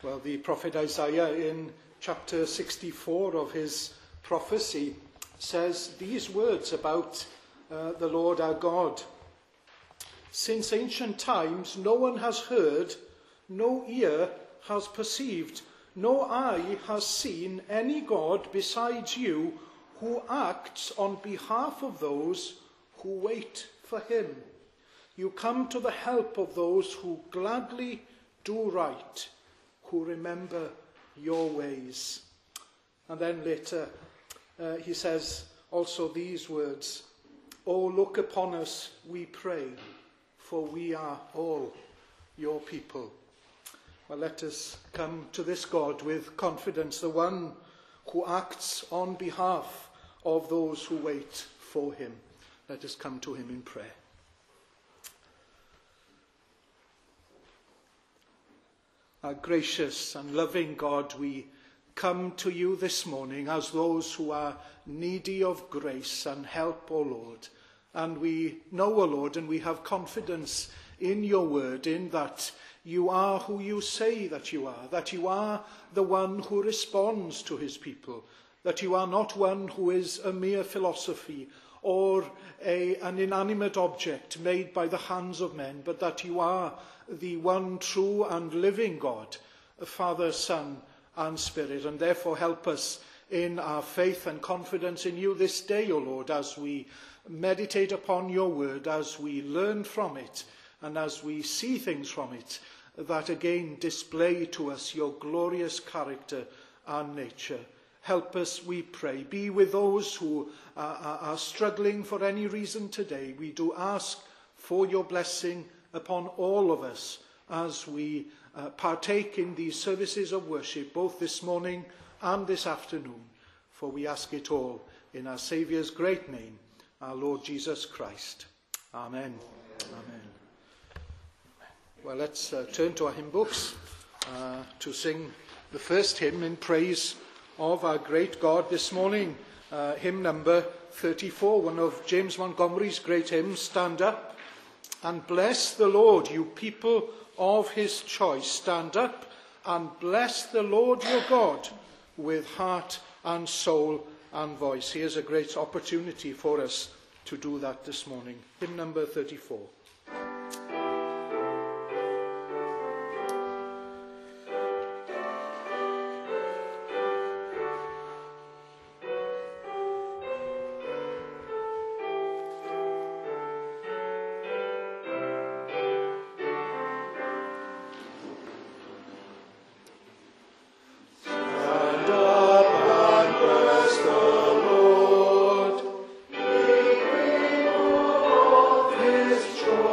Well, the prophet Isaiah in chapter 64 of his prophecy says these words about the Lord our God. Since ancient times, no one has heard, no ear has perceived, no eye has seen any God besides you who acts on behalf of those who wait for him. You come to the help of those who gladly do right, who remember your ways. And then later he says also these words, "Oh, look upon us, we pray, for we are all your people." Well, let us come to this God with confidence, the one who acts on behalf of those who wait for him. Let us come to him in prayer. Our gracious and loving God, we come to you this morning as those who are needy of grace and help, O Lord. And we know, O Lord, and we have confidence in your word, in that you are who you say that you are the one who responds to his people, that you are not one who is a mere philosophy or an inanimate object made by the hands of men, but that you are the one true and living God, Father, Son, and Spirit. And therefore help us in our faith and confidence in you this day, O Lord, as we meditate upon your word, as we learn from it, and as we see things from it that again display to us your glorious character and nature. Help us, we pray. Be with those who are struggling for any reason today. We do ask for your blessing upon all of us as we partake in these services of worship, both this morning and this afternoon. For we ask it all in our Saviour's great name, our Lord Jesus Christ. Amen. Amen. Well, let's turn to our hymn books to sing the first hymn in praise of our great God this morning. Hymn number 34, one of James Montgomery's great hymns. Stand up and bless the Lord, you people of his choice. Stand up and bless the Lord your God with heart and soul and voice. Here's a great opportunity for us to do that this morning. Hymn number 34. Choice.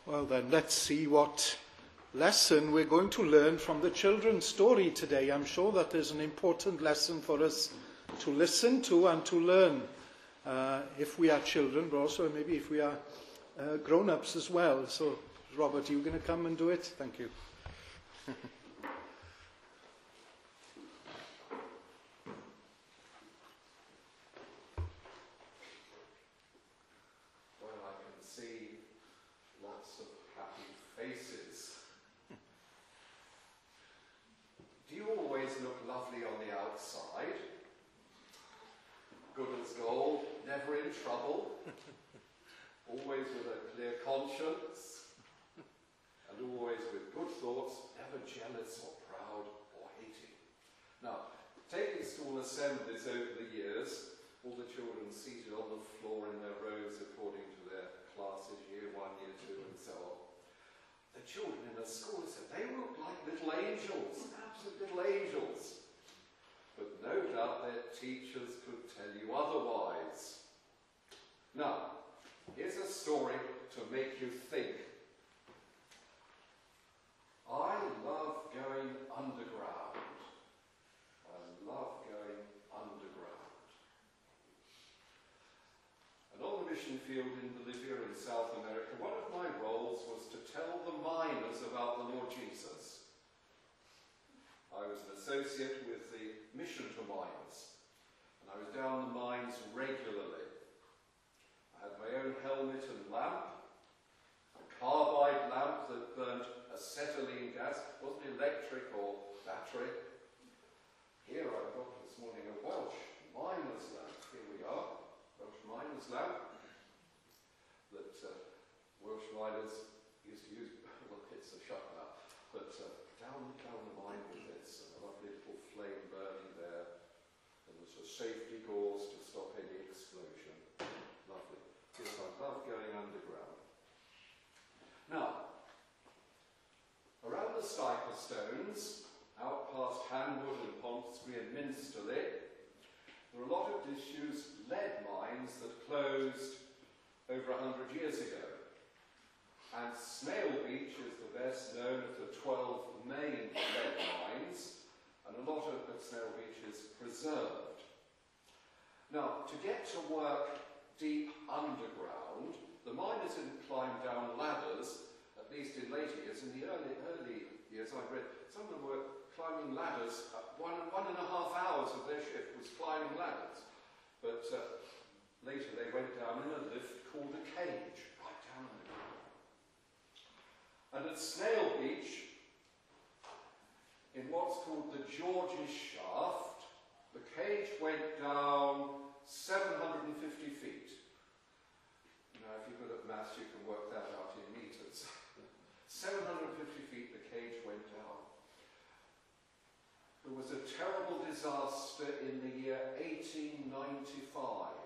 Well then, let's see what lesson we're going to learn from the children's story today. I'm sure that there's an important lesson for us to listen to and to learn if we are children, but also maybe if we are grown-ups as well. So, Robert, are you going to come and do it? Thank you. Trouble, always with a clear conscience, and always with good thoughts, never jealous or proud or hating. Now, taking school assemblies over the years, all the children seated on the floor in their rows according to their classes, year 1, year 2, and so on. The children in the school said they looked like little angels, absolute little angels. But no doubt their teachers could tell you otherwise. Now, here's a story to make you think. I love going underground. I love going underground. And on the mission field in Bolivia in South America, one of my roles was to tell the miners about the Lord Jesus. I was an associate with the Mission to Miners, and I was down the mines regularly. I had my own helmet and lamp, a carbide lamp that burnt acetylene gas, wasn't electric or battery. Here I've got this morning a Welsh miner's lamp. Here we are, Welsh miner's lamp that Welsh miners used to use. Well, it's a shut now, but down the mine with this, and a lovely little flame burning there, and there's a safety gauze to stop any explosion. Lovely. Yes, I love going underground. Now, around the Stiper Stones, out past Hanwood and Pontsbury and Minsterley, there are a lot of disused lead mines that closed over 100 years ago. And Snail Beach is the best known of the 12 main lead mines, and a lot of Snail Beach is preserved. Now, to get to work deep underground, the miners didn't climb down ladders, at least in later years. In the early years, I read some of them were climbing ladders. 1.5 hours of their shift was climbing ladders. But later they went down in a lift called a cage, right down underground. And at Snail Beach, in what's called the George's Shaft, the cage went down 750 feet. Now, if you're good at maths, you can work that out in meters. 750 feet the cage went down. There was a terrible disaster in the year 1895.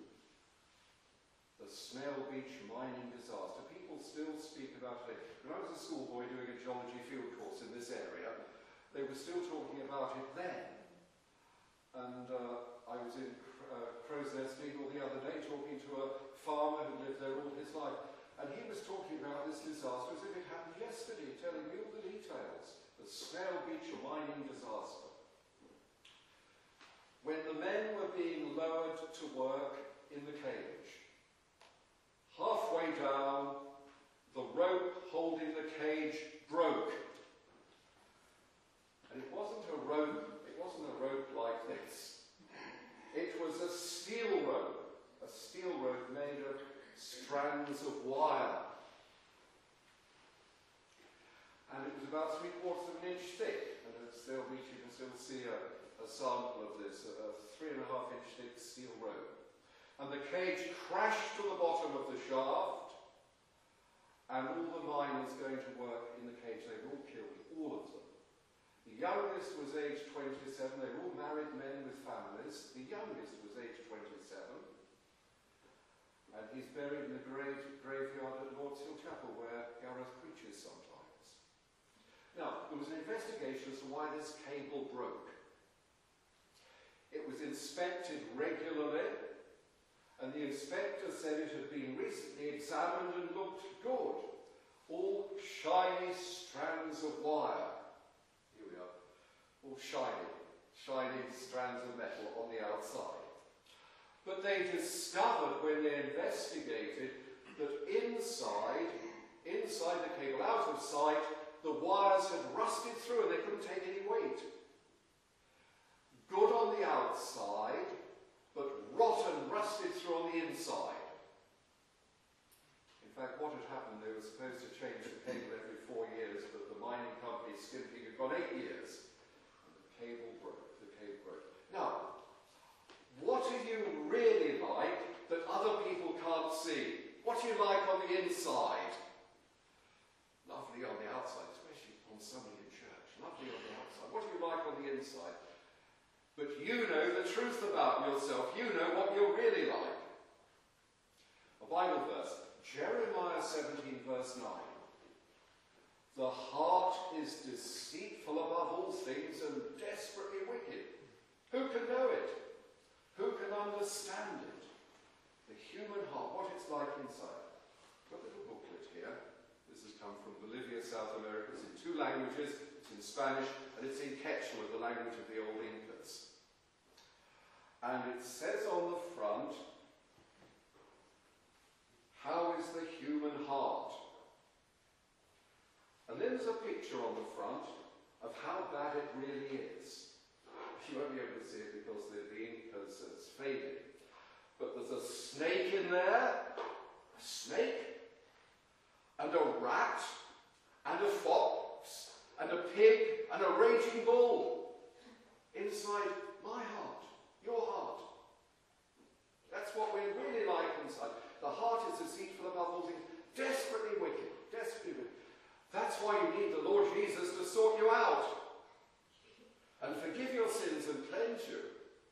The Snail Beach mining disaster. People still speak about it. When I was a schoolboy doing a geology field course in this area, they were still talking about it then. And I was in Crow's Nest Eagle the other day talking to a farmer who lived there all his life. And he was talking about this disaster as if it happened yesterday, telling me all the details. The Snail Beach mining disaster. When the men were being lowered to work in the cage, halfway down, the rope holding the cage broke. And it wasn't a rope like this. It was a steel rope made of strands of wire. And it was about 3/4 of an inch thick. And at Snail Beach you can still see a sample of this, a 3.5 inch thick steel rope. And the cage crashed to the bottom of the shaft, and all the miners going to work in the cage, they were all killed, all of them. The youngest was aged 27, they were all married men with families. The youngest was aged 27, and he's buried in the graveyard at Lord's Hill Chapel, where Gareth preaches sometimes. Now, there was an investigation as to why this cable broke. It was inspected regularly, and the inspector said it had been recently examined and looked good. shining strands of metal on the outside. But they discovered when they investigated that inside the cable, out of sight, the wires had rusted through and they couldn't take any weight. Good on the outside, but rotten, rusted through on the inside. In fact, what had happened, they were supposed to change the cable every 4 years, but the mining company skimping had gone 8 years. And the cable broke. Now, what are you really like that other people can't see? What are you like on the inside? Lovely on the outside, especially on somebody in church. Lovely on the outside. What are you like on the inside? But you know the truth about yourself. You know what you're really like. A Bible verse, Jeremiah 17, verse 9. The heart is deceitful above all things and desperately wicked. Who can know it? Who can understand it? The human heart, what it's like inside. Got a little booklet here. This has come from Bolivia, South America. It's in 2 languages. It's in Spanish and it's in Quechua, the language of the old Incas. And it says on the front, how is the human heart? And then there's a picture on the front of how bad it really is. You won't be able to see it because the ink has faded. But there's a snake in there, a snake, and a rat, and a fox, and a pig, and a raging bull inside my heart, your heart. That's what we're really like inside. The heart is deceitful above all things, desperately wicked, desperately wicked. That's why you need the Lord Jesus to sort you out and forgive your sins and cleanse you.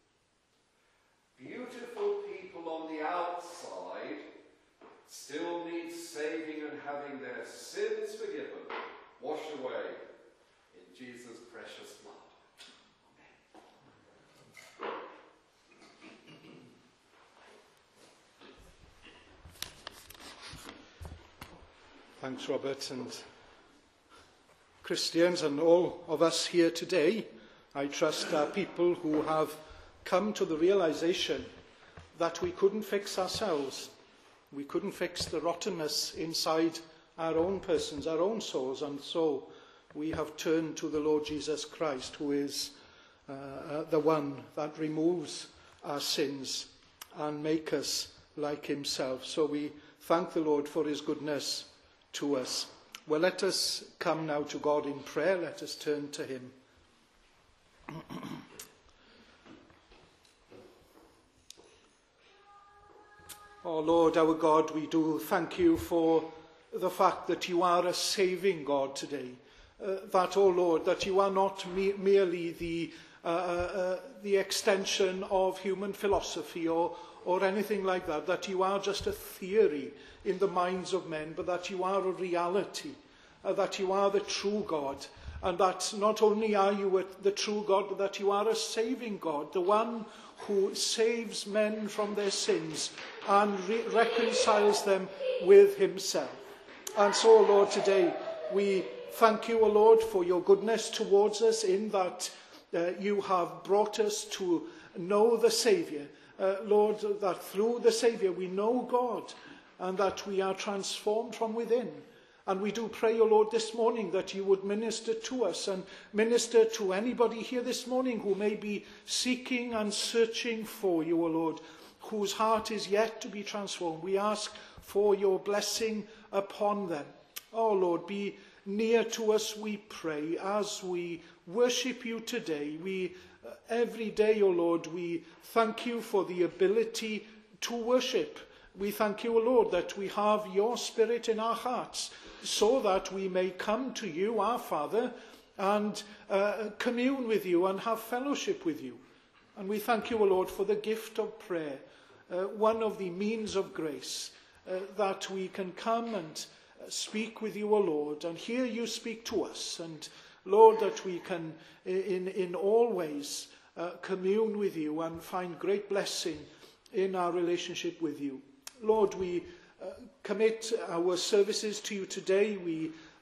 Beautiful people on the outside still need saving and having their sins forgiven, washed away in Jesus' precious blood. Amen. Thanks, Robert, and Christians and all of us here today, I trust, are people who have come to the realization that we couldn't fix ourselves. We couldn't fix the rottenness inside our own persons, our own souls, and so we have turned to the Lord Jesus Christ, who is the one that removes our sins and makes us like himself. So we thank the Lord for his goodness to us. Well, let us come now to God in prayer. Let us turn to him. Oh Lord, our God, we do thank you for the fact that you are a saving God today. That, oh Lord, that you are not merely the extension of human philosophy or anything like that, that you are just a theory in the minds of men, but that you are a reality, that you are the true God, and that not only are you the true God, but that you are a saving God, the one who saves men from their sins and reconciles them with himself. And so, Lord, today we thank you, O Lord, for your goodness towards us, in that you have brought us to know the Saviour. Lord, that through the Saviour we know God, and that we are transformed from within. And we do pray, O Lord, this morning that you would minister to us and minister to anybody here this morning who may be seeking and searching for you, O Lord, whose heart is yet to be transformed. We ask for your blessing upon them. Oh Lord, be near to us, we pray, as we worship you today. Every day, O Lord, we thank you for the ability to worship. We thank you, O Lord, that we have your Spirit in our hearts, so that we may come to you, our Father, and commune with you and have fellowship with you. And we thank you, O Lord, for the gift of prayer, one of the means of grace, that we can come and speak with you, O Lord, and hear you speak to us. And Lord, that we can in all ways commune with you and find great blessing in our relationship with you. Lord, we commit our services to you today. We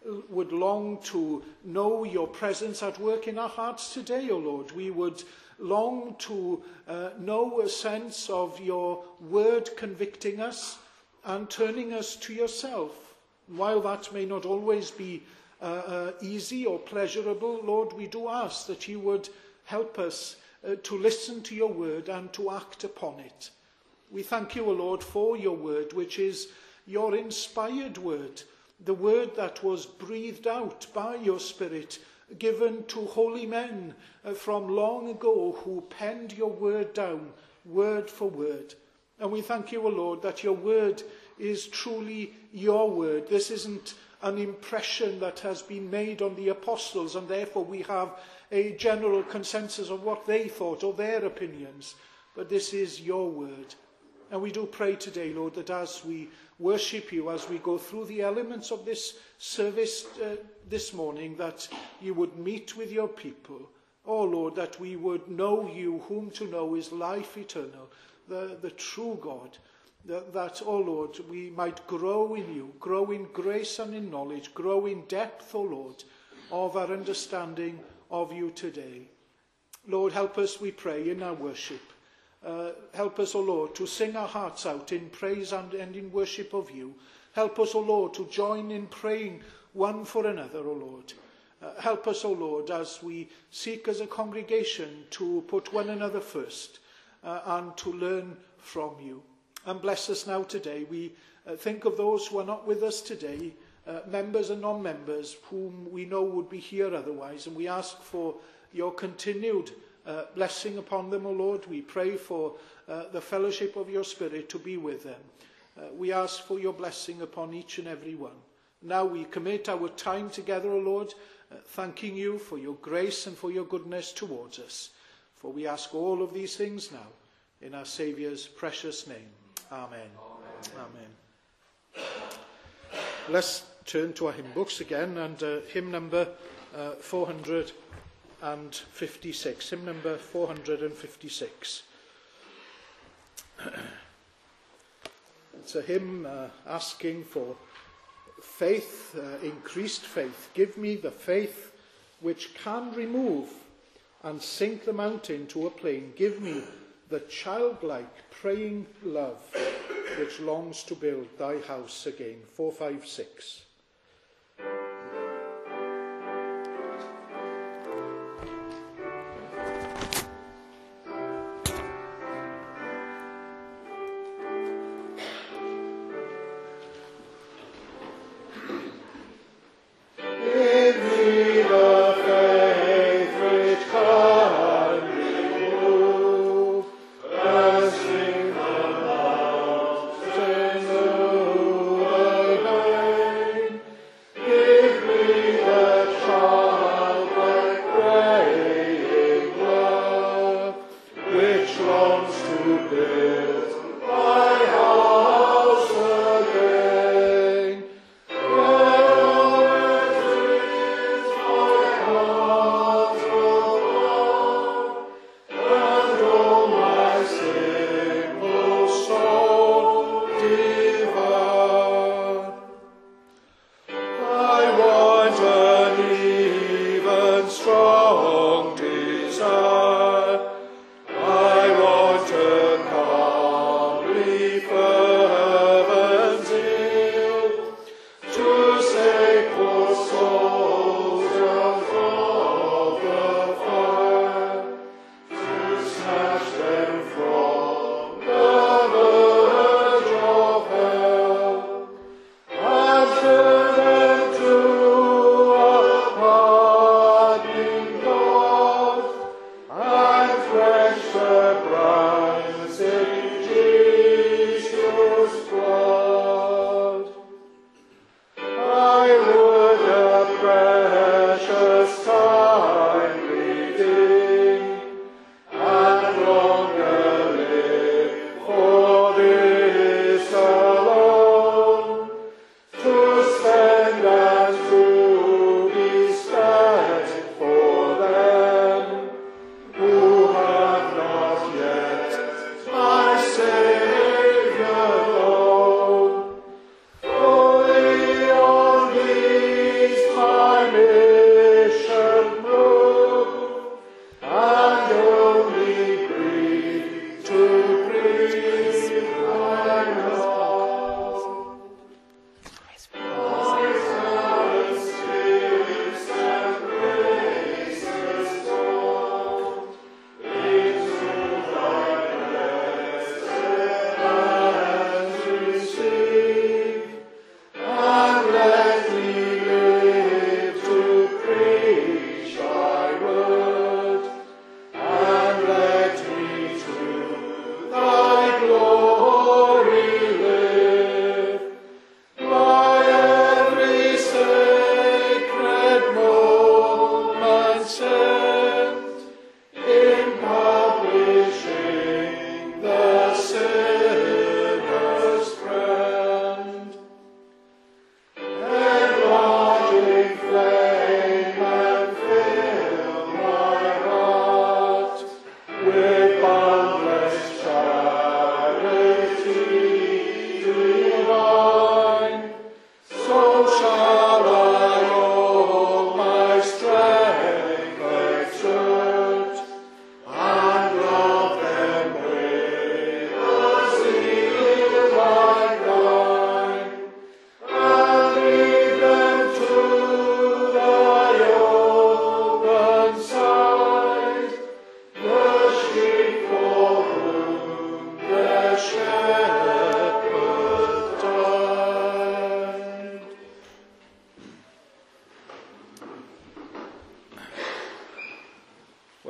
would long to know your presence at work in our hearts today, O Lord. We would long to know a sense of your word convicting us and turning us to yourself. While that may not always be easy or pleasurable, Lord, we do ask that you would help us to listen to your word and to act upon it. We thank you, O Lord, for your word, which is your inspired word, the word that was breathed out by your Spirit, given to holy men from long ago who penned your word down, word for word. And we thank you, O Lord, that your word is truly your word. This isn't an impression that has been made on the apostles, and therefore we have a general consensus of what they thought or their opinions. But this is your word. And we do pray today, Lord, that as we worship you, as we go through the elements of this service this morning, that you would meet with your people. Oh, Lord, that we would know you, whom to know is life eternal, the true God. That, oh Lord, we might grow in you, grow in grace and in knowledge, grow in depth, oh Lord, of our understanding of you today. Lord, help us, we pray, in our worship. Help us, O Lord, to sing our hearts out in praise and in worship of you. Help us, O Lord, to join in praying one for another, O Lord. Help us, O Lord, as we seek as a congregation to put one another first and to learn from you. And bless us now today. We think of those who are not with us today, members and non-members, whom we know would be here otherwise. And we ask for your continued blessing upon them, O Lord. We pray for the fellowship of your Spirit to be with them. We ask for your blessing upon each and every one. Now we commit our time together, O Lord, thanking you for your grace and for your goodness towards us. For we ask all of these things now in our Saviour's precious name. Amen. Amen. Let's turn to our hymn books again, and hymn number 456. Hymn number 456. It's a hymn asking for faith, increased faith. Give me the faith which can remove and sink the mountain to a plain. Give me the childlike praying love which longs to build thy house again. 456.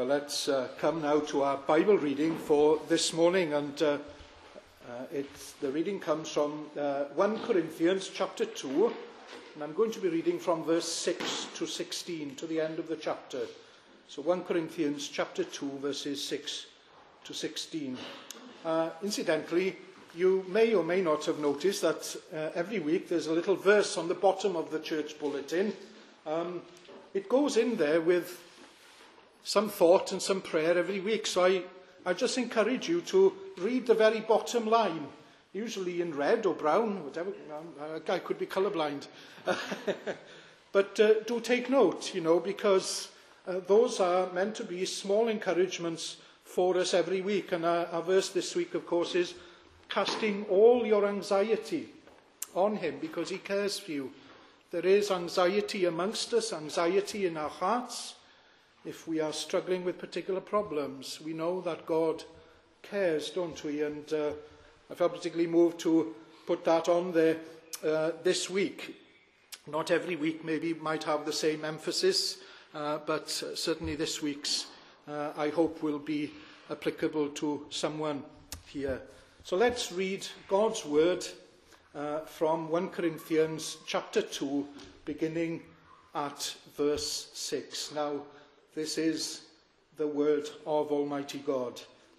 Well, let's come now to our Bible reading for this morning, and the reading comes from 1 Corinthians chapter 2, and I'm going to be reading from verse 6 to 16 to the end of the chapter. So 1 Corinthians chapter 2, verses 6 to 16. Incidentally, you may or may not have noticed that every week there's a little verse on the bottom of the church bulletin. It goes in there with some thought and some prayer every week. So I just encourage you to read the very bottom line, usually in red or brown, whatever. I could be colourblind. But do take note, because those are meant to be small encouragements for us every week. And our verse this week, of course, is casting all your anxiety on him because he cares for you. There is anxiety amongst us, anxiety in our hearts. If we are struggling with particular problems, we know that God cares, don't we? And I felt particularly moved to put that on there this week. Not every week maybe might have the same emphasis, but certainly this week's, I hope, will be applicable to someone here. So let's read God's word from 1 Corinthians chapter 2, beginning at verse 6. Now, this is the word of Almighty God.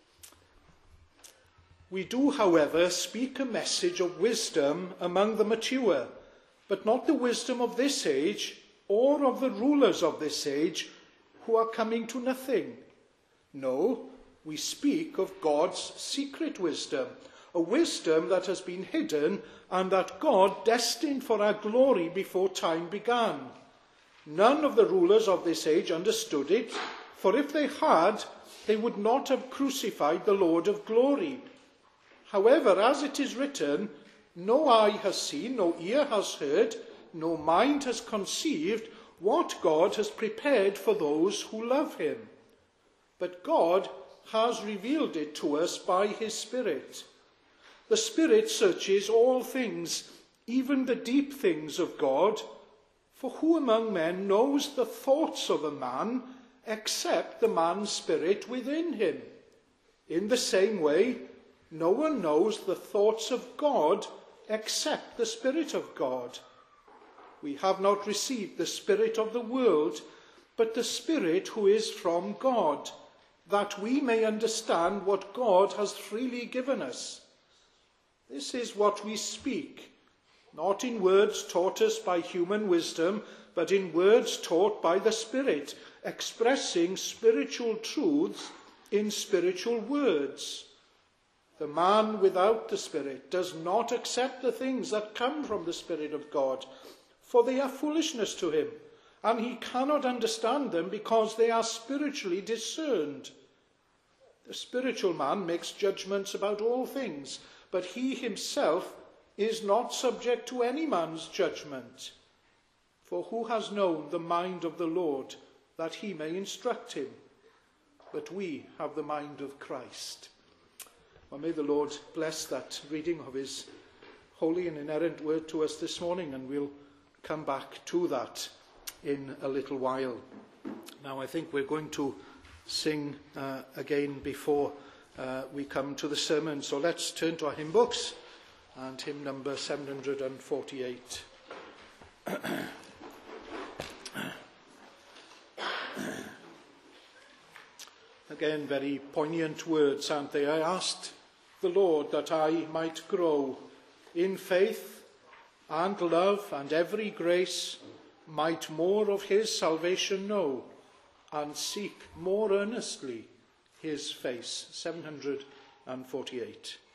We do, however, speak a message of wisdom among the mature, but not the wisdom of this age or of the rulers of this age who are coming to nothing. No, we speak of God's secret wisdom, a wisdom that has been hidden and that God destined for our glory before time began. None of the rulers of this age understood it, for if they had, they would not have crucified the Lord of glory. However, as it is written, no eye has seen, no ear has heard, no mind has conceived what God has prepared for those who love him. But God has revealed it to us by his Spirit. The Spirit searches all things, even the deep things of God. For who among men knows the thoughts of a man except the man's spirit within him? In the same way, no one knows the thoughts of God except the Spirit of God. We have not received the spirit of the world, but the Spirit who is from God, that we may understand what God has freely given us. This is what we speak, not in words taught us by human wisdom, but in words taught by the Spirit, expressing spiritual truths in spiritual words. The man without the Spirit does not accept the things that come from the Spirit of God, for they are foolishness to him, and he cannot understand them because they are spiritually discerned. The spiritual man makes judgments about all things, but he himself is not subject to any man's judgment. For who has known the mind of the Lord, that he may instruct him? But we have the mind of Christ. Well, may the Lord bless that reading of his holy and inerrant word to us this morning, and we'll come back to that in a little while. Now, I think we're going to sing again before we come to the sermon. So let's turn to our hymn books and hymn number 748. Again, very poignant words, aren't they? I asked the Lord that I might grow in faith and love and every grace, might more of his salvation know, and seek more earnestly his face. 748.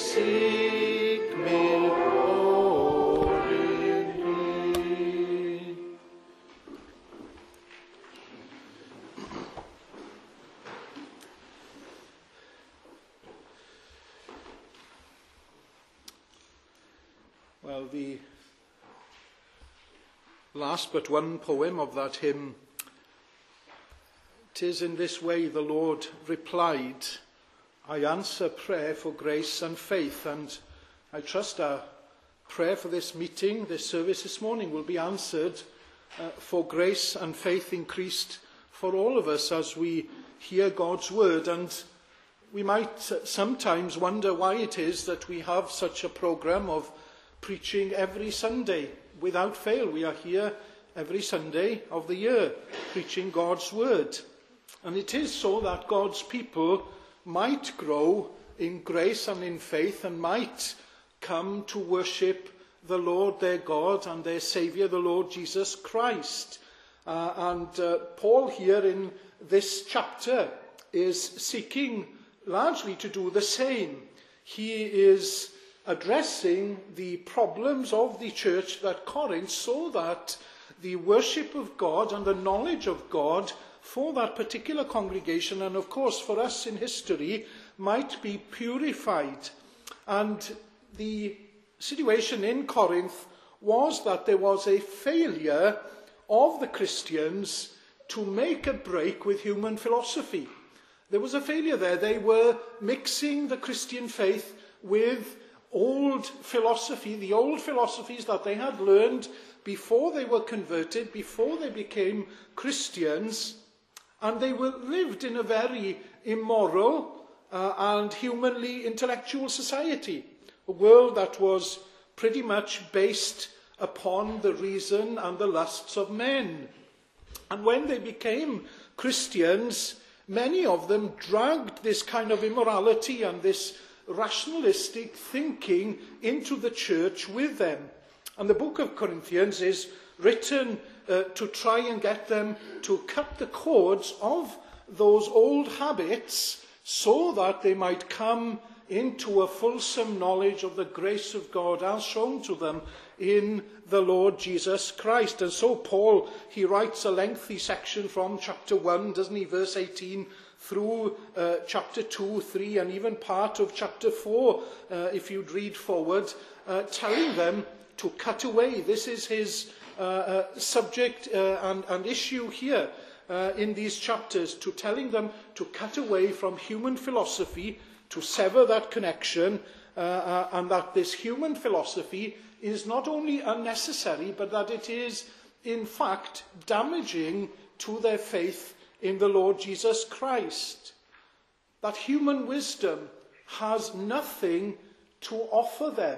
seek me wholly. Well, the last but one poem of that hymn, "'Tis in this way the Lord replied, I answer prayer for grace and faith." And I trust our prayer for this meeting, this service this morning, will be answered for grace and faith increased for all of us as we hear God's word. And we might sometimes wonder why it is that we have such a programme of preaching every Sunday. Without fail, we are here every Sunday of the year preaching God's word. And it is so that God's people might grow in grace and in faith and might come to worship the Lord their God and their Saviour, the Lord Jesus Christ. Paul here in this chapter is seeking largely to do the same. He is addressing the problems of the church at Corinth so that the worship of God and the knowledge of God for that particular congregation, and of course for us in history, might be purified. And the situation in Corinth was that there was a failure of the Christians to make a break with human philosophy. There was a failure there. They were mixing the Christian faith with old philosophy, the old philosophies that they had learned before they were converted, before they became Christians, and they were lived in a very immoral and humanly intellectual society, a world that was pretty much based upon the reason and the lusts of men. And when they became Christians, many of them dragged this kind of immorality and this rationalistic thinking into the church with them. And the book of Corinthians is written to try and get them to cut the cords of those old habits so that they might come into a fulsome knowledge of the grace of God as shown to them in the Lord Jesus Christ. And so Paul, he writes a lengthy section from chapter 1, doesn't he, verse 18, through chapter 2, 3, and even part of chapter 4, if you'd read forward, telling them to cut away. This is his subject and issue here in these chapters, to telling them to cut away from human philosophy, to sever that connection, and that this human philosophy is not only unnecessary, but that it is, in fact, damaging to their faith in the Lord Jesus Christ. That human wisdom has nothing to offer them.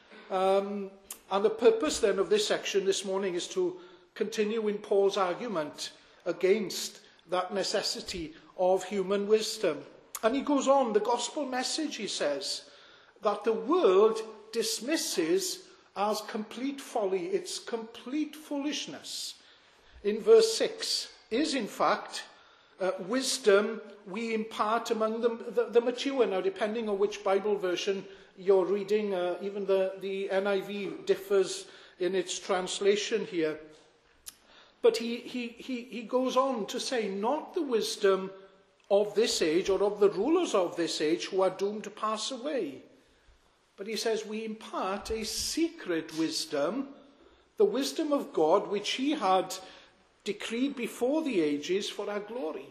And the purpose then of this section this morning is to continue in Paul's argument against that necessity of human wisdom. And he goes on, the gospel message, he says, that the world dismisses as complete folly, it's complete foolishness. In verse 6, is in fact wisdom we impart among the mature. Now, depending on which Bible version you're reading, even the NIV differs in its translation here. But he goes on to say, not the wisdom of this age or of the rulers of this age who are doomed to pass away. But he says we impart a secret wisdom, the wisdom of God which he had decreed before the ages for our glory.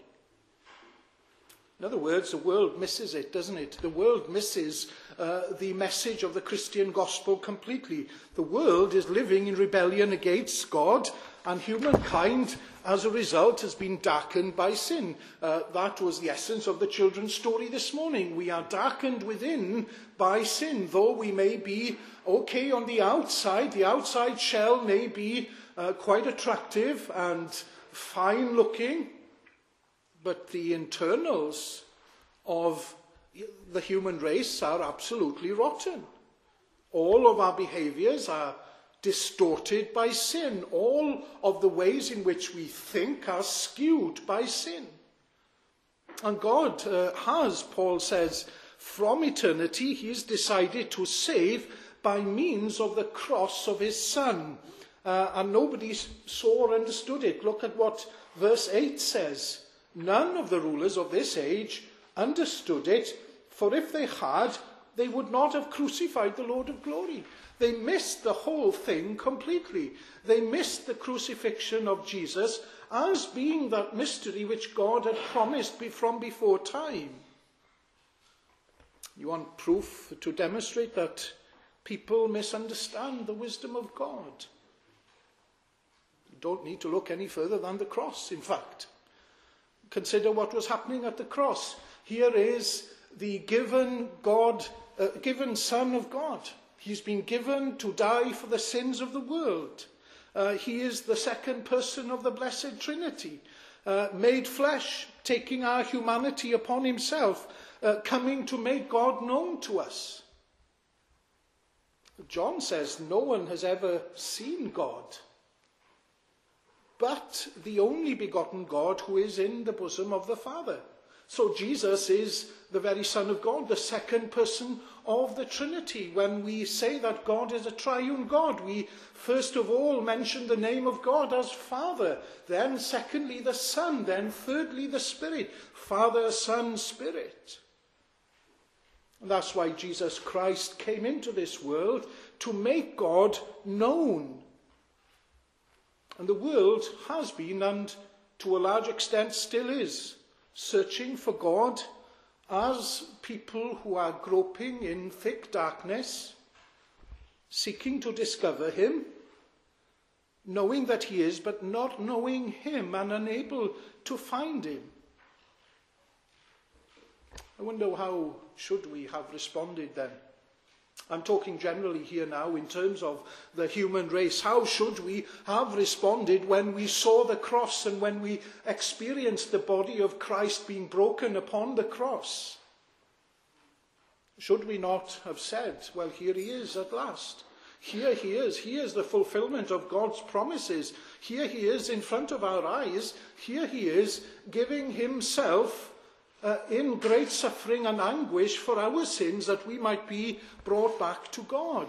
In other words, the world misses it, doesn't it? The world misses the message of the Christian gospel completely. The world is living in rebellion against God, and humankind, as a result, has been darkened by sin. That was the essence of the children's story this morning. We are darkened within by sin, though we may be okay on the outside shell may be quite attractive and fine looking, but the internals of the human race are absolutely rotten. All of our behaviours are distorted by sin. All of the ways in which we think are skewed by sin. And God has, Paul says, from eternity he's decided to save by means of the cross of his Son. And nobody saw or understood it. Look at what verse 8 says. None of the rulers of this age understood it, for if they had, they would not have crucified the Lord of glory. They missed the whole thing completely. They missed the crucifixion of Jesus as being that mystery which God had promised from before time. You want proof to demonstrate that people misunderstand the wisdom of God? You don't need to look any further than the cross, in fact. Consider what was happening at the cross. Here is the given Son of God. He's been given to die for the sins of the world. He is the second person of the Blessed Trinity, made flesh, taking our humanity upon himself, coming to make God known to us. John says no one has ever seen God, but the only begotten God who is in the bosom of the Father. So Jesus is the very Son of God, the second person of the Trinity. When we say that God is a triune God, we first of all mention the name of God as Father, then secondly the Son, then thirdly the Spirit. Father, Son, Spirit. And that's why Jesus Christ came into this world, to make God known. And the world has been, and to a large extent still is, searching for God as people who are groping in thick darkness, seeking to discover him, knowing that he is, but not knowing him and unable to find him. I wonder how should we have responded then? I'm talking generally here now in terms of the human race. How should we have responded when we saw the cross and when we experienced the body of Christ being broken upon the cross? Should we not have said, well, here he is at last. Here he is the fulfillment of God's promises. Here he is in front of our eyes. Here he is giving himself in great suffering and anguish for our sins, that we might be brought back to God.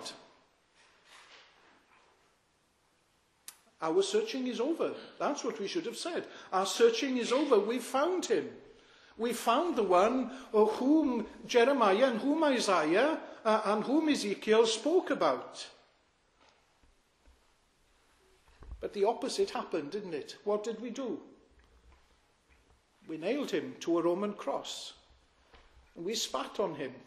Our searching is over. That's what we should have said. Our searching is over. We found him. We found the one whom Jeremiah and whom Isaiah and whom Ezekiel spoke about. But the opposite happened, didn't it? What did we do? We nailed him to a Roman cross. And we spat on him.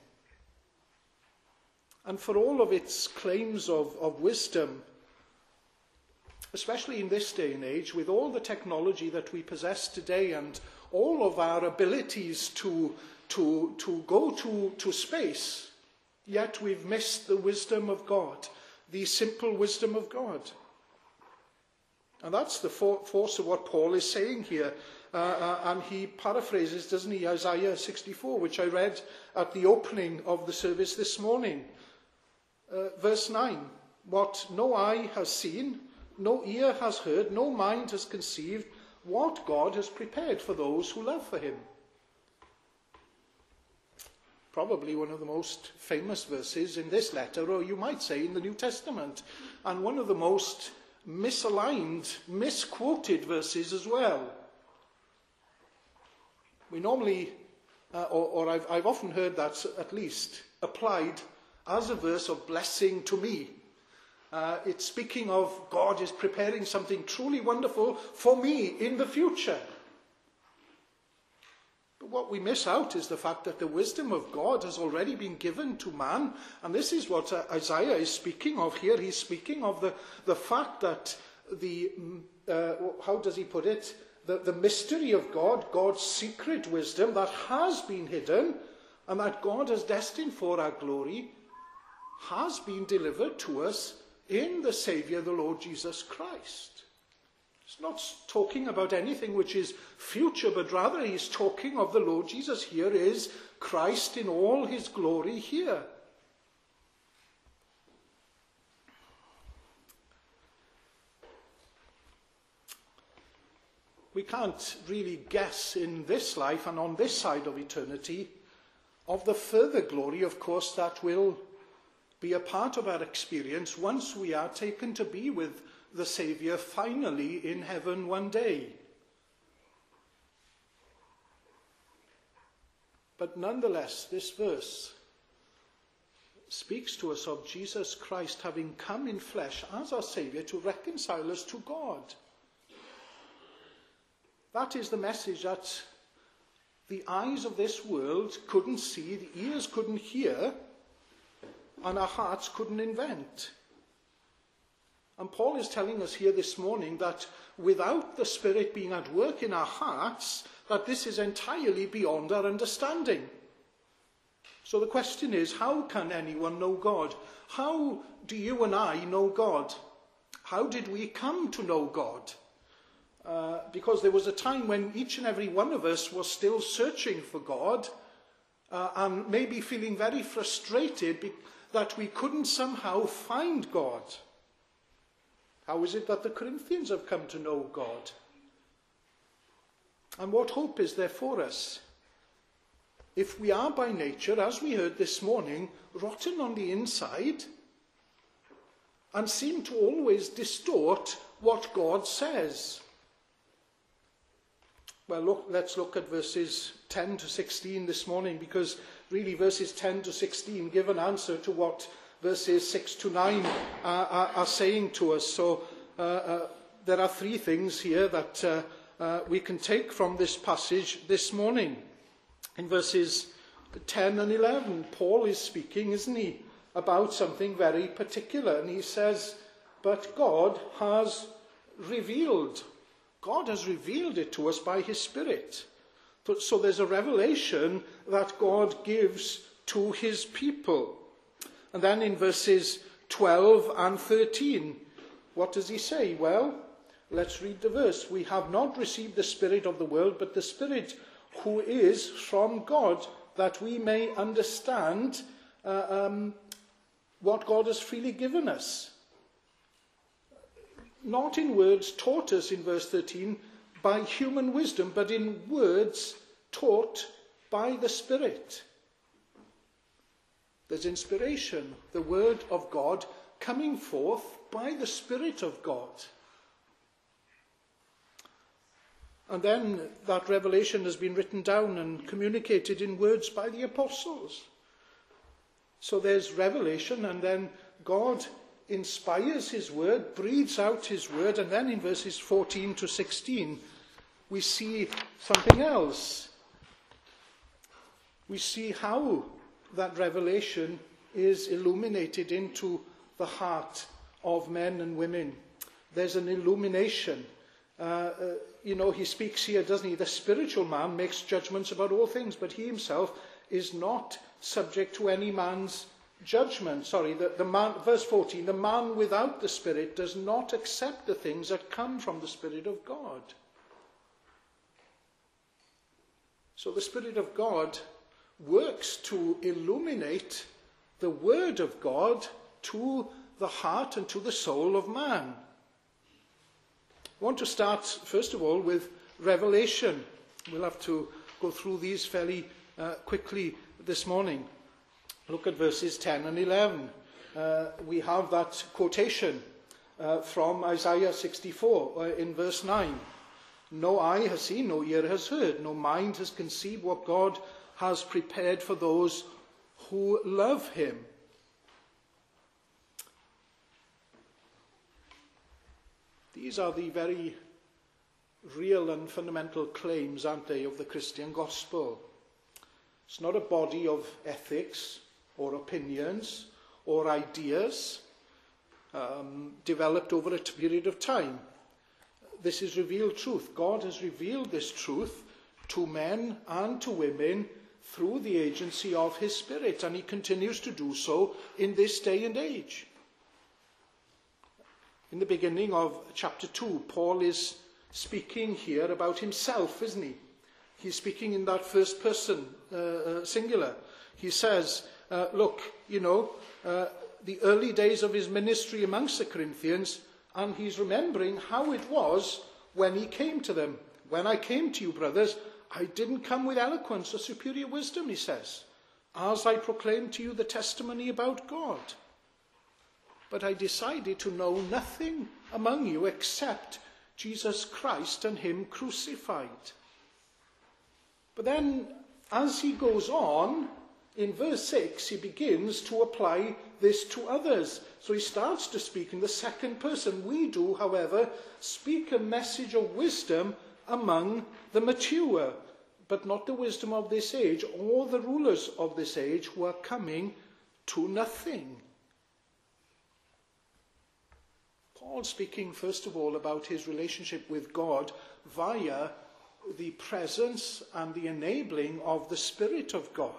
And for all of its claims of wisdom, especially in this day and age, with all the technology that we possess today and all of our abilities to go to space, yet we've missed the wisdom of God, the simple wisdom of God. And that's the force of what Paul is saying here. And he paraphrases, doesn't he, Isaiah 64, which I read at the opening of the service this morning. Verse 9, what no eye has seen, no ear has heard, no mind has conceived, what God has prepared for those who love for him. Probably one of the most famous verses in this letter, or you might say in the New Testament, and one of the most misaligned, misquoted verses as well. We normally, or I've often heard that at least, applied as a verse of blessing to me. It's speaking of God is preparing something truly wonderful for me in the future. But what we miss out is the fact that the wisdom of God has already been given to man. And this is what Isaiah is speaking of here. He's speaking of the fact that how does he put it? The mystery of God, God's secret wisdom that has been hidden and that God has destined for our glory, has been delivered to us in the Saviour, the Lord Jesus Christ. It's not talking about anything which is future, but rather he's talking of the Lord Jesus. Here is Christ in all his glory here. We can't really guess in this life and on this side of eternity of the further glory, of course, that will be a part of our experience once we are taken to be with the Saviour finally in heaven one day. But nonetheless, this verse speaks to us of Jesus Christ having come in flesh as our Saviour to reconcile us to God. That is the message that the eyes of this world couldn't see, the ears couldn't hear, and our hearts couldn't invent. And Paul is telling us here this morning that without the Spirit being at work in our hearts, that this is entirely beyond our understanding. So the question is, how can anyone know God? How do you and I know God? How did we come to know God? Because there was a time when each and every one of us was still searching for God and maybe feeling very frustrated that we couldn't somehow find God. How is it that the Corinthians have come to know God? And what hope is there for us? If we are by nature, as we heard this morning, rotten on the inside and seem to always distort what God says. Well, let's look at verses 10 to 16 this morning, because really verses 10 to 16 give an answer to what verses 6 to 9 are saying to us. So there are three things here that we can take from this passage this morning. In verses 10 and 11, Paul is speaking, isn't he, about something very particular. And he says, but God has revealed it to us by his Spirit. So there's a revelation that God gives to his people. And then in verses 12 and 13, what does he say? Well, let's read the verse. We have not received the Spirit of the world, but the Spirit who is from God, that we may understand what God has freely given us. Not in words taught us in verse 13 by human wisdom, but in words taught by the Spirit. There's inspiration, the word of God coming forth by the Spirit of God. And then that revelation has been written down and communicated in words by the apostles. So there's revelation, and then God inspires his word, breathes out his word, and then in verses 14 to 16 we see something else. We see how that revelation is illuminated into the heart of men and women. There's an illumination. He speaks here, doesn't he? The spiritual man makes judgments about all things, but he himself is not subject to any man's judgment. The man, verse 14, the man without the Spirit does not accept the things that come from the Spirit of God. So the Spirit of God works to illuminate the Word of God to the heart and to the soul of man. I want to start, first of all, with revelation. We'll have to go through these fairly quickly this morning. Look at verses 10 and 11. We have that quotation from Isaiah 64 in verse 9. No eye has seen, no ear has heard, no mind has conceived what God has prepared for those who love him. These are the very real and fundamental claims, aren't they, of the Christian gospel. It's not a body of ethics or opinions or ideas developed over a period of time. This is revealed truth. God has revealed this truth to men and to women through the agency of his Spirit, and he continues to do so in this day and age. In the beginning of chapter 2, Paul is speaking here about himself, isn't he? He's speaking in that first person, singular. He says, look, the early days of his ministry amongst the Corinthians, and he's remembering how it was when he came to them. When I came to you, brothers, I didn't come with eloquence or superior wisdom, he says. as I proclaim to you the testimony about God. But I decided to know nothing among you except Jesus Christ and him crucified. But then, as he goes on, in verse 6, he begins to apply this to others. So he starts to speak in the second person. We do, however, speak a message of wisdom among the mature, but not the wisdom of this age, or the rulers of this age who are coming to nothing. Paul speaking first of all about his relationship with God via the presence and the enabling of the Spirit of God.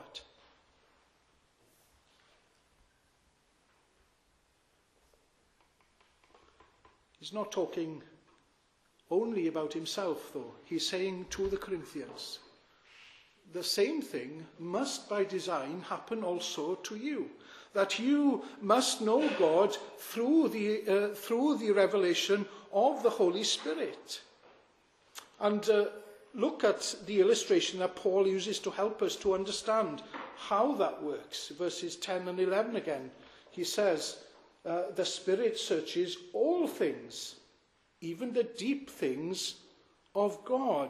He's not talking only about himself, though. He's saying to the Corinthians, the same thing must by design happen also to you. That you must know God through the revelation of the Holy Spirit. And look at the illustration that Paul uses to help us to understand how that works. Verses 10 and 11 again. He says, the Spirit searches all things, even the deep things of God.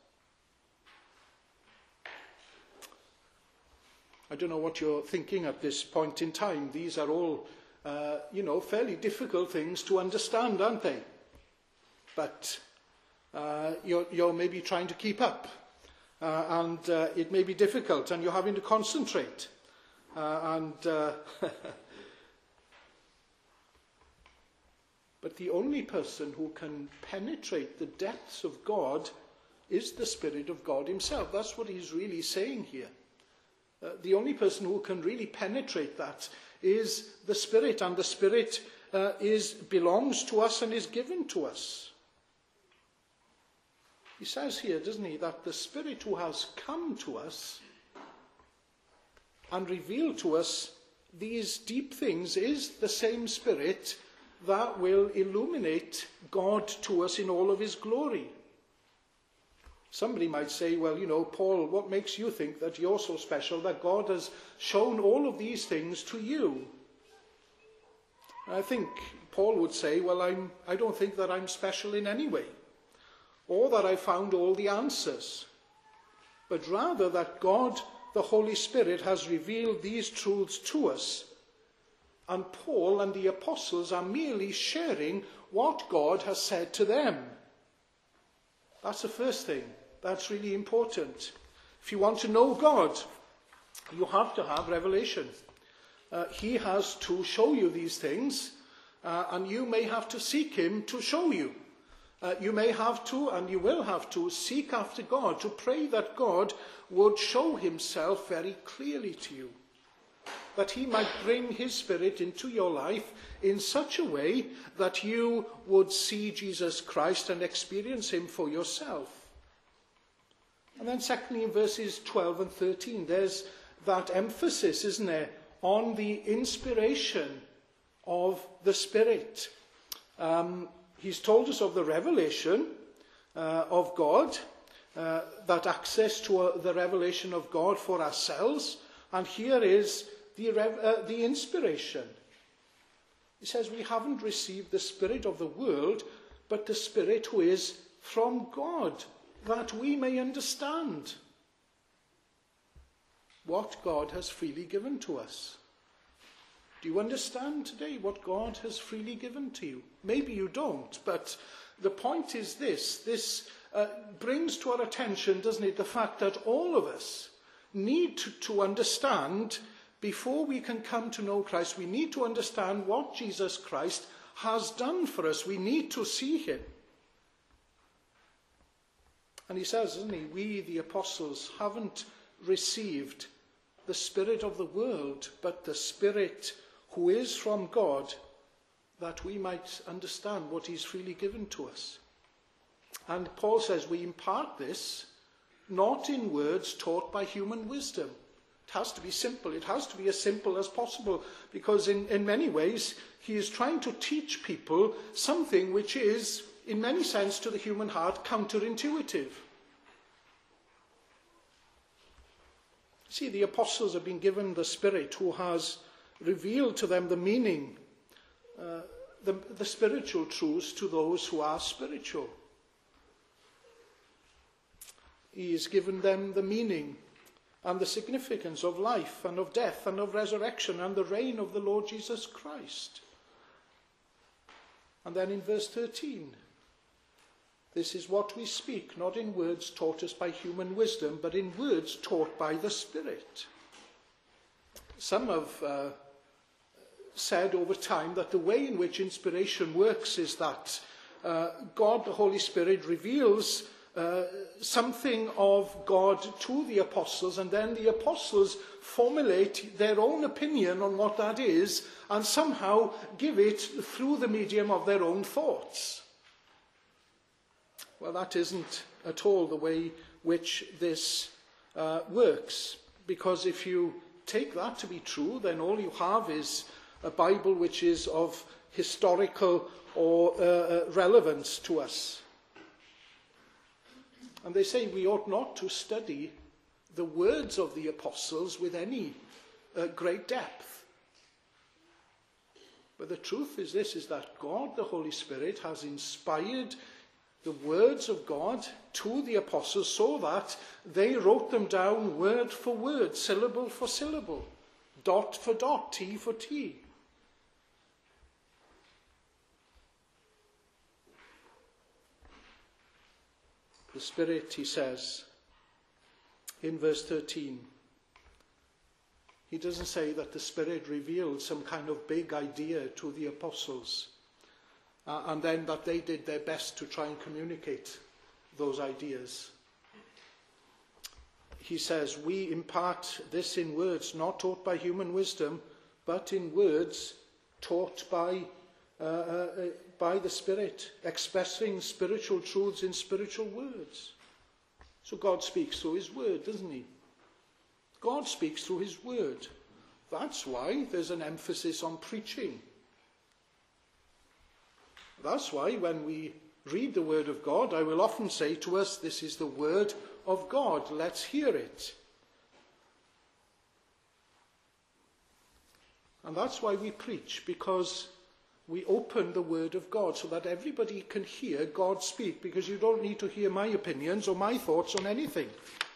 I don't know what you're thinking at this point in time. These are all, fairly difficult things to understand, aren't they? But you're maybe trying to keep up, and it may be difficult, and you're having to concentrate. But the only person who can penetrate the depths of God is the Spirit of God himself. That's what he's really saying here. The only person who can really penetrate that is the Spirit, and the Spirit belongs to us and is given to us. He says here, doesn't he, that the Spirit who has come to us and revealed to us these deep things is the same Spirit that will illuminate God to us in all of his glory. Somebody might say, well, Paul, what makes you think that you're so special that God has shown all of these things to you? And I think Paul would say, well, I don't think that I'm special in any way, or that I found all the answers, but rather that God, the Holy Spirit, has revealed these truths to us, and Paul and the apostles are merely sharing what God has said to them. That's the first thing. That's really important. If you want to know God, you have to have revelation. He has to show you these things, and you may have to seek him to show you. You may have to, and you will have to, seek after God, to pray that God would show himself very clearly to you, that he might bring his Spirit into your life in such a way that you would see Jesus Christ and experience him for yourself. And then secondly, in verses 12 and 13, there's that emphasis, isn't there, on the inspiration of the Spirit. He's told us of the revelation of God, that access to the revelation of God for ourselves, and here is the inspiration. He says we haven't received the spirit of the world, but the Spirit who is from God, that we may understand what God has freely given to us. Do you understand today what God has freely given to you? Maybe you don't, but the point is this brings to our attention, doesn't it, the fact that all of us need to understand, before we can come to know Christ, we need to understand what Jesus Christ has done for us. We need to see him. And he says, doesn't he, we, the apostles, haven't received the spirit of the world, but the Spirit who is from God, that we might understand what he's freely given to us. And Paul says we impart this not in words taught by human wisdom. It has to be simple. It has to be as simple as possible, because in many ways he is trying to teach people something which is, in many sense, to the human heart, counterintuitive. See, the apostles have been given the Spirit who has revealed to them the meaning, the spiritual truths to those who are spiritual. He has given them the meaning and the significance of life and of death and of resurrection and the reign of the Lord Jesus Christ. And then in verse 13, this is what we speak, not in words taught us by human wisdom, but in words taught by the Spirit. Some have said over time that the way in which inspiration works is that God, the Holy Spirit, reveals something of God to the apostles, and then the apostles formulate their own opinion on what that is and somehow give it through the medium of their own thoughts. Well, that isn't at all the way which this works, because if you take that to be true, then all you have is a Bible which is of historical or relevance to us. And they say we ought not to study the words of the apostles with any great depth. But the truth is this, is that God, the Holy Spirit, has inspired the words of God to the apostles so that they wrote them down word for word, syllable for syllable, dot for dot, T for T. The Spirit, he says, in verse 13, he doesn't say that the Spirit revealed some kind of big idea to the apostles and then that they did their best to try and communicate those ideas. He says, we impart this in words not taught by human wisdom, but in words taught by the Spirit, expressing spiritual truths in spiritual words. So God speaks through his word, doesn't he? God speaks through his word. That's why there's an emphasis on preaching. That's why when we read the word of God, I will often say to us, this is the word of God, let's hear it. And that's why we preach, because we open the word of God so that everybody can hear God speak, because you don't need to hear my opinions or my thoughts on anything.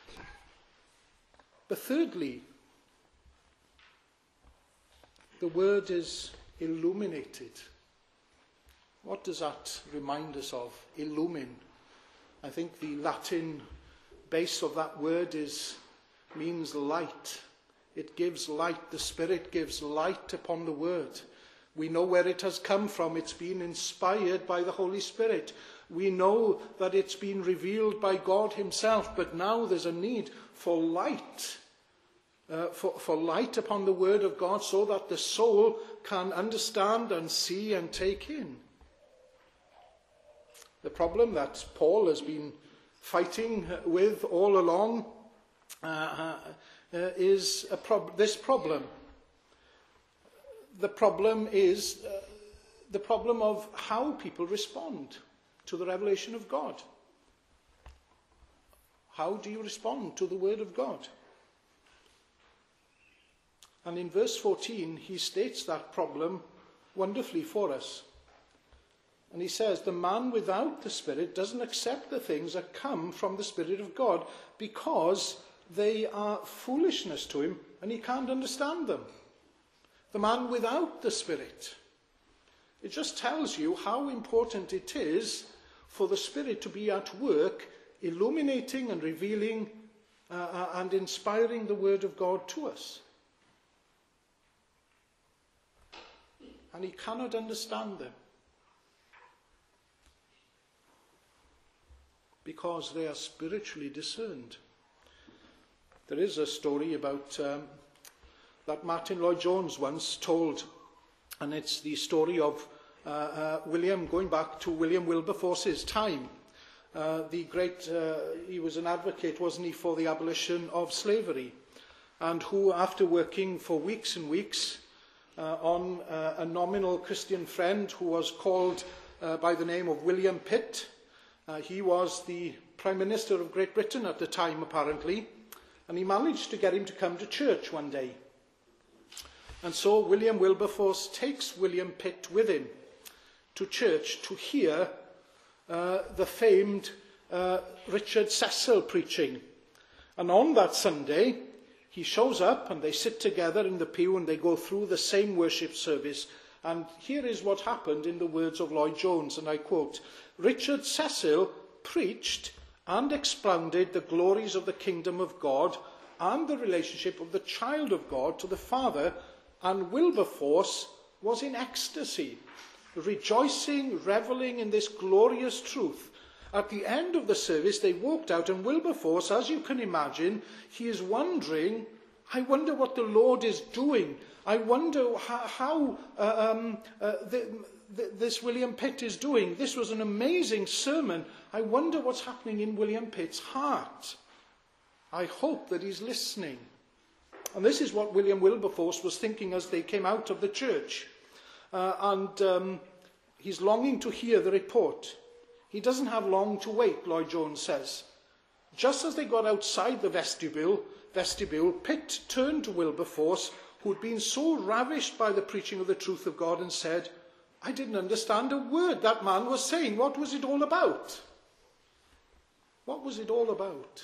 But thirdly, the word is illuminated. What does that remind us of? Illumine. I think the Latin base of that word means light. It gives light. The Spirit gives light upon the word. We know where it has come from. It's been inspired by the Holy Spirit. We know that it's been revealed by God himself, but now there's a need for light, for light upon the word of God so that the soul can understand and see and take in. The problem that Paul has been fighting with all along is this problem. The problem is the problem of how people respond to the revelation of God. How do you respond to the word of God? And in verse 14, he states that problem wonderfully for us. And he says, the man without the Spirit doesn't accept the things that come from the Spirit of God because they are foolishness to him and he can't understand them. The man without the Spirit. It just tells you how important it is for the Spirit to be at work, illuminating and revealing and inspiring the Word of God to us. And he cannot understand them because they are spiritually discerned. There is a story about that Martin Lloyd-Jones once told, and it's the story of William, going back to William Wilberforce's time. The great, he was an advocate, wasn't he, for the abolition of slavery, and who, after working for weeks and weeks on a nominal Christian friend who was called by the name of William Pitt, he was the Prime Minister of Great Britain at the time, apparently. And he managed to get him to come to church one day. And so William Wilberforce takes William Pitt with him to church to hear the famed Richard Cecil preaching. And on that Sunday, he shows up and they sit together in the pew and they go through the same worship service. And here is what happened in the words of Lloyd Jones, and I quote, "Richard Cecil preached and expounded the glories of the kingdom of God and the relationship of the child of God to the Father, and Wilberforce was in ecstasy, rejoicing, reveling in this glorious truth. At the end of the service, they walked out, and Wilberforce, as you can imagine, he is wondering, I wonder what the Lord is doing. I wonder how this William Pitt is doing. This was an amazing sermon. I wonder what's happening in William Pitt's heart. I hope that he's listening." And this is what William Wilberforce was thinking as they came out of the church. He's longing to hear the report. He doesn't have long to wait, Lloyd Jones says. Just as they got outside the vestibule, Pitt turned to Wilberforce, who had been so ravished by the preaching of the truth of God, and said, "I didn't understand a word that man was saying. What was it all about?" What was it all about?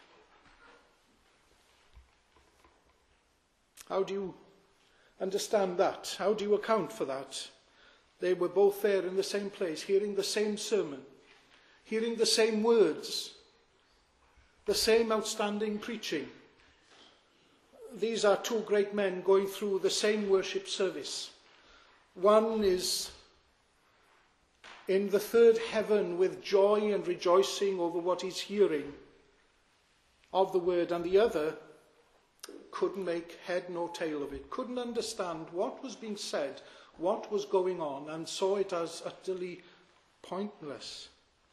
How do you understand that? How do you account for that? They were both there in the same place, hearing the same sermon, hearing the same words, the same outstanding preaching. These are two great men going through the same worship service. One is in the third heaven with joy and rejoicing over what he's hearing of the word, and the other couldn't make head nor tail of it, couldn't understand what was being said, what was going on, and saw it as utterly pointless.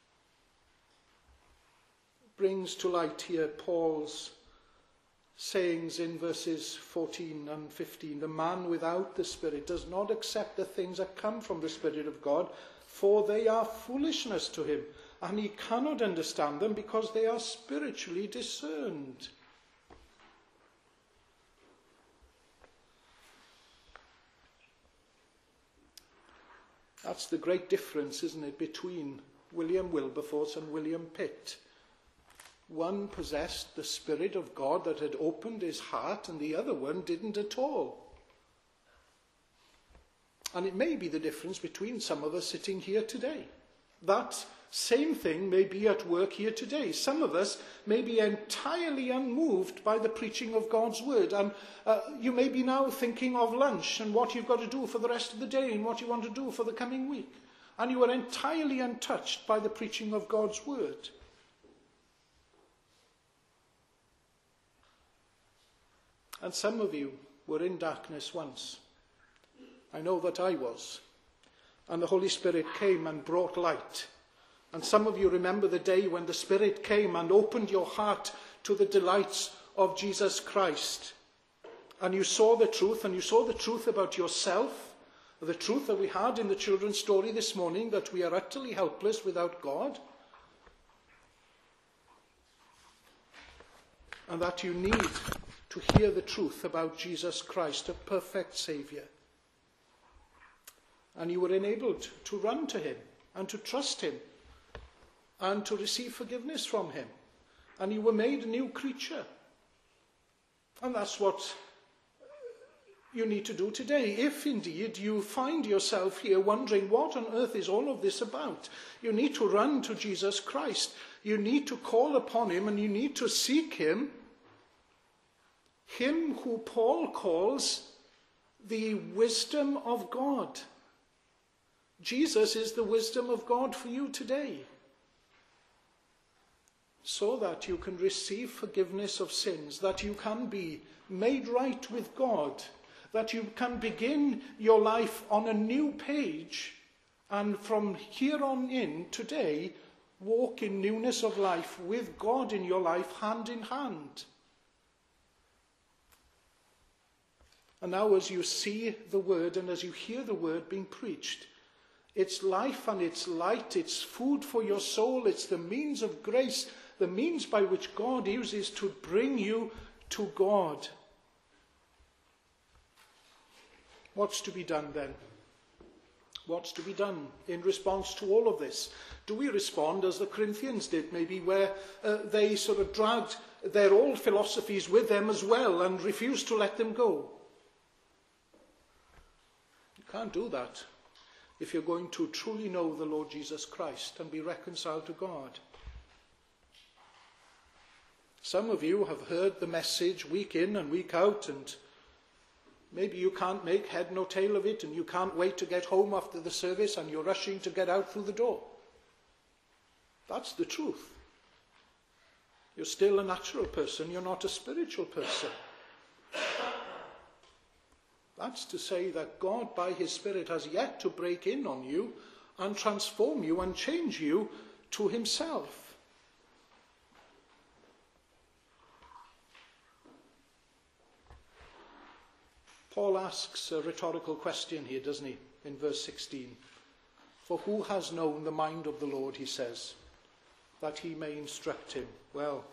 Brings to light here Paul's sayings in verses 14 and 15. "The man without the Spirit does not accept the things that come from the Spirit of God, for they are foolishness to him, and he cannot understand them because they are spiritually discerned." That's the great difference, isn't it, between William Wilberforce and William Pitt. One possessed the Spirit of God that had opened his heart, and the other one didn't at all. And it may be the difference between some of us sitting here today. That same thing may be at work here today. Some of us may be entirely unmoved by the preaching of God's word, and you may be now thinking of lunch and what you've got to do for the rest of the day and what you want to do for the coming week, and you are entirely untouched by the preaching of God's word. And some of you were in darkness once. I know that I was. And the Holy Spirit came and brought light. And some of you remember the day when the Spirit came and opened your heart to the delights of Jesus Christ. And you saw the truth, and you saw the truth about yourself, the truth that we had in the children's story this morning, that we are utterly helpless without God, and that you need to hear the truth about Jesus Christ, a perfect Saviour. And you were enabled to run to him and to trust him and to receive forgiveness from him. And you were made a new creature. And that's what you need to do today. If indeed you find yourself here wondering what on earth is all of this about, you need to run to Jesus Christ. You need to call upon him, and you need to seek him. Him who Paul calls the wisdom of God. Jesus is the wisdom of God for you today, so that you can receive forgiveness of sins, that you can be made right with God, that you can begin your life on a new page, and from here on in, today, walk in newness of life with God in your life, hand in hand. And now as you see the word and as you hear the word being preached, it's life and it's light, it's food for your soul, it's the means of grace the means by which God uses to bring you to God. What's to be done then? What's to be done in response to all of this? Do we respond as the Corinthians did, maybe, where they sort of dragged their old philosophies with them as well and refused to let them go? You can't do that if you're going to truly know the Lord Jesus Christ and be reconciled to God. Some of you have heard the message week in and week out, and maybe you can't make head nor tail of it, and you can't wait to get home after the service, and you're rushing to get out through the door. That's the truth. You're still a natural person, you're not a spiritual person. That's to say that God, by his Spirit, has yet to break in on you and transform you and change you to himself. Paul asks a rhetorical question here, doesn't he, in verse 16. For who has known the mind of the Lord, he says, that he may instruct him? Well,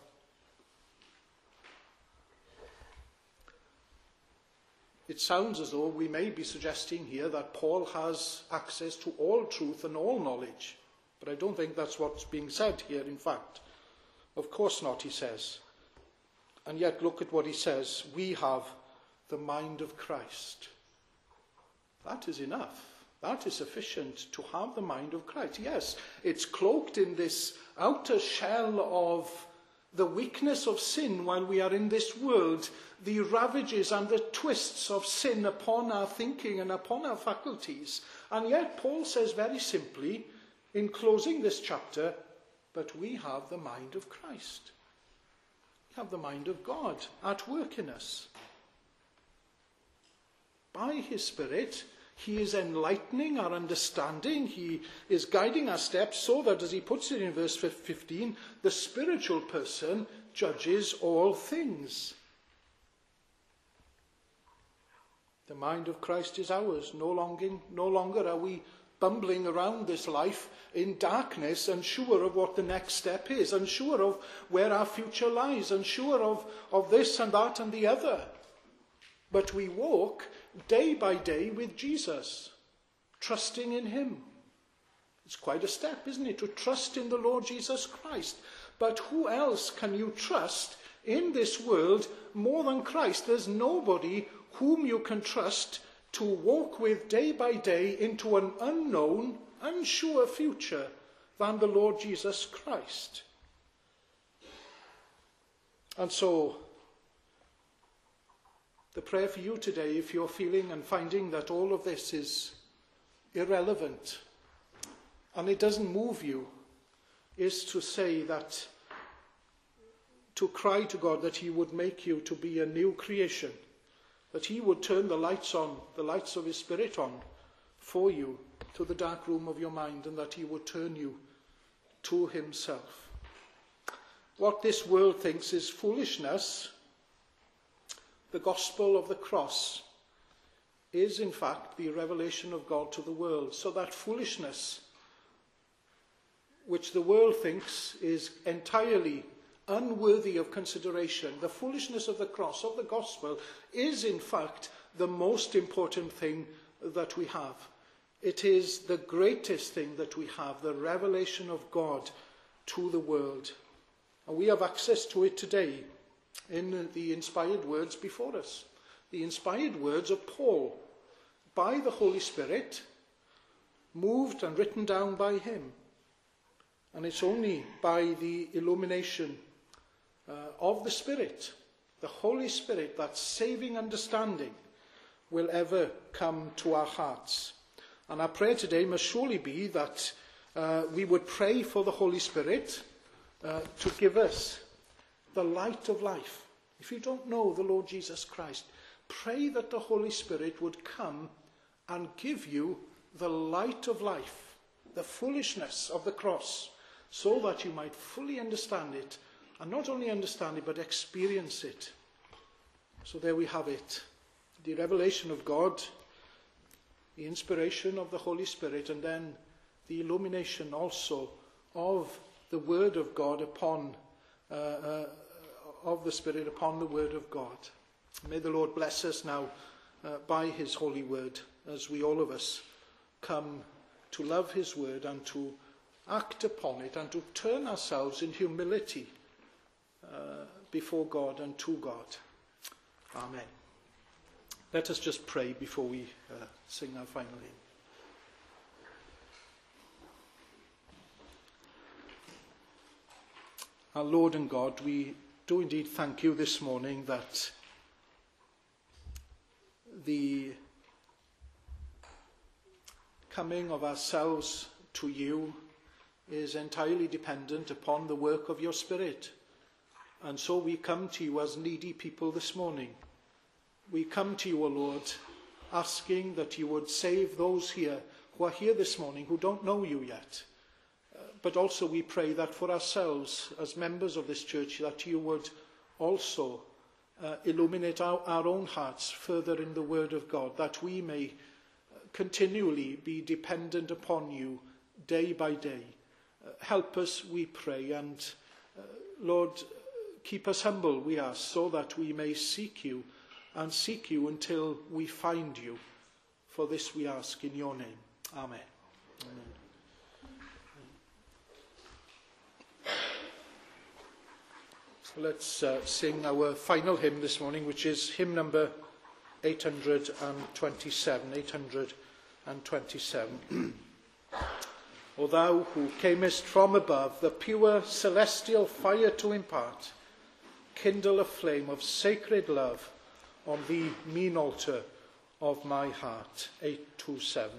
it sounds as though we may be suggesting here that Paul has access to all truth and all knowledge. But I don't think that's what's being said here, in fact. Of course not, he says. And yet look at what he says. We have the mind of Christ. That is enough. That is sufficient to have the mind of Christ. Yes, it's cloaked in this outer shell of the weakness of sin while we are in this world, the ravages and the twists of sin upon our thinking and upon our faculties. And yet Paul says very simply, in closing this chapter, but we have the mind of Christ. We have the mind of God at work in us. By his Spirit, he is enlightening our understanding. He is guiding our steps so that, as he puts it in verse 15, the spiritual person judges all things. The mind of Christ is ours. No longer are we bumbling around this life in darkness, unsure of what the next step is, unsure of where our future lies, unsure of this and that and the other. But we walk day by day with Jesus, trusting in him. It's quite a step, isn't it, to trust in the Lord Jesus Christ. But who else can you trust in this world more than Christ? There's nobody whom you can trust to walk with day by day into an unknown, unsure future than the Lord Jesus Christ. And so, the prayer for you today, if you're feeling and finding that all of this is irrelevant and it doesn't move you, is to say that, to cry to God that he would make you to be a new creation, that he would turn the lights on, the lights of his Spirit on for you to the dark room of your mind, and that he would turn you to himself. What this world thinks is foolishness, the gospel of the cross is in fact the revelation of God to the world. So that foolishness, which the world thinks is entirely unworthy of consideration, the foolishness of the cross, of the gospel, is in fact the most important thing that we have. It is the greatest thing that we have, the revelation of God to the world. And we have access to it today in the inspired words before us. The inspired words of Paul, by the Holy Spirit, moved and written down by him. And it's only by the illumination of the Spirit, the Holy Spirit, that saving understanding will ever come to our hearts. And our prayer today must surely be that we would pray for the Holy Spirit to give us the light of life. If you don't know the Lord Jesus Christ, pray that the Holy Spirit would come and give you the light of life, the foolishness of the cross, so that you might fully understand it, and not only understand it, but experience it. So there we have it, the revelation of God, the inspiration of the Holy Spirit, and then the illumination also of the Word of God upon of the Spirit upon the word of God. May the Lord bless us now by his holy word, as we all of us come to love his word and to act upon it and to turn ourselves in humility before God and to God. Amen. Let us just pray before we sing our final hymn. Our Lord and God, we do indeed thank you this morning that the coming of ourselves to you is entirely dependent upon the work of your Spirit. And so we come to you as needy people this morning. We come to you, O Lord, asking that you would save those here who are here this morning who don't know you yet. But also we pray that for ourselves as members of this church, that you would also illuminate our own hearts further in the word of God, that we may continually be dependent upon you day by day. Help us, we pray, and Lord, keep us humble, we ask, so that we may seek you and seek you until we find you. For this we ask in your name. Amen. Amen. So let's sing our final hymn this morning, which is hymn number 827. 827. O thou who camest from above, the pure celestial fire to impart, kindle a flame of sacred love on the mean altar of my heart. 827.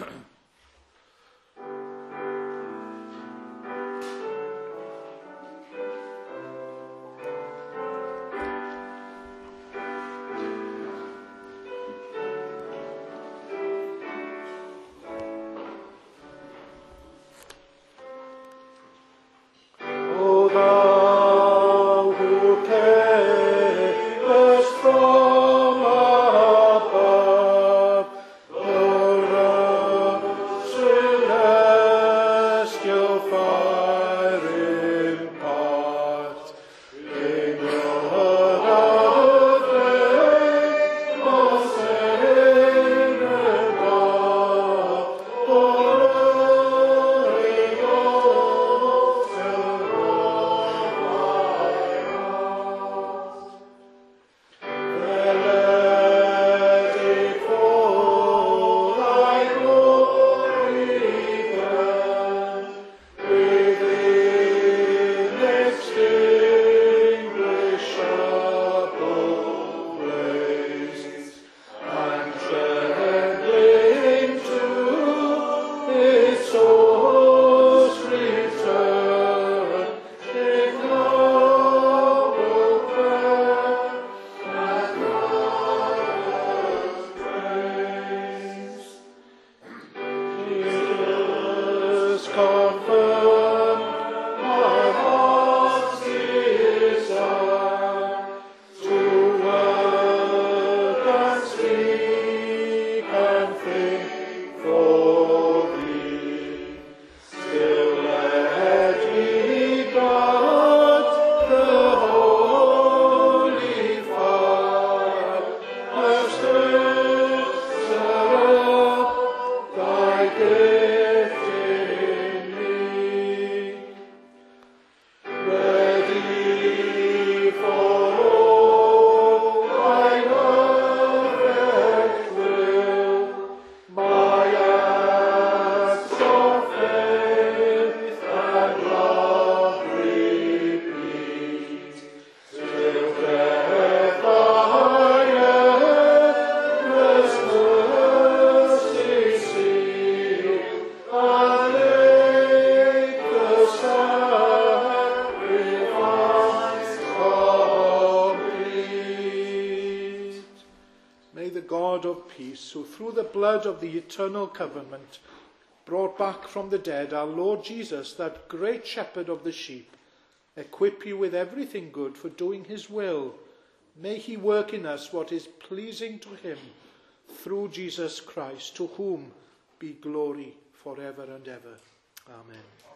Who through the blood of the eternal covenant brought back from the dead our Lord Jesus, that great shepherd of the sheep, equip you with everything good for doing his will. May he work in us what is pleasing to him, through Jesus Christ, to whom be glory forever and ever. Amen.